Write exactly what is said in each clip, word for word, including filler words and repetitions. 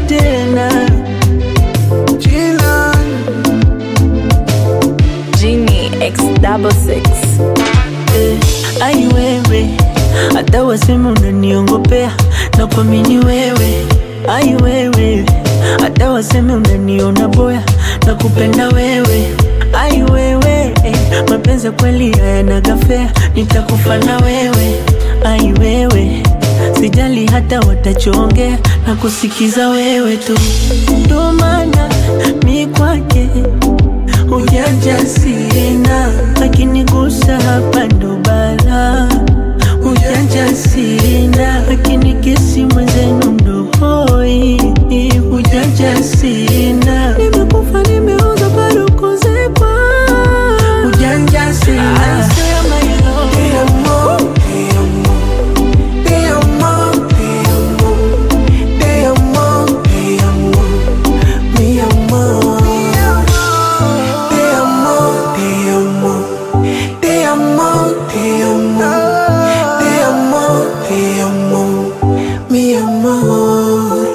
tena. Gina Genie X double six. eh, ai wewe, hata wasema unaniongopea na kuamini wewe. Ai wewe, hata wasema unaniona boya na kupenda wewe. Ai wewe, eh, mapenzi kweli hayana gafea, nitakufa na wewe. Ai wewe, sijali hata watachongea na kusikiza wewe tu. Ndo maana mi kwake ujanja sina, lakini gusa hapa ndo bala. Ujanja sina, lakini kesi mwenzenu ndo hoi. Ujanja sina, nimekufa nimeuza bado kuzikwa. Ujanja sina. I swear my love, te amo, te amo, te amo, te amo, te amo, mi amor. Te amo, te amo, te amo, te amo, te amo, te amo, mi amor.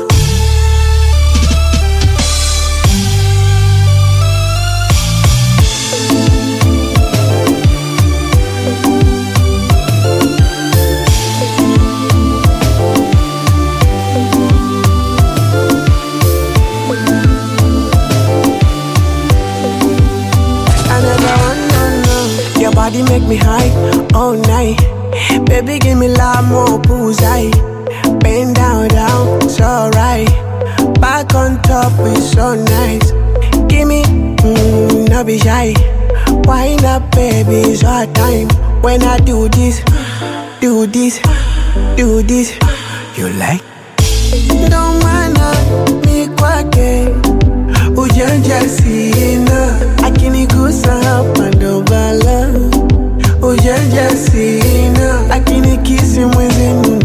Your body make me high all night. Baby, give me love, more bullseye. Bend down, down, it's alright. Back on top, it's so nice. Give me, mm, no be shy. Wind up, baby, it's our time. When I do this, do this, do this, you like? Don't mind me kwake, ujanja sina, akinigusa hapa ndo bala. Ujanja sina, lakini kisi mwenzenu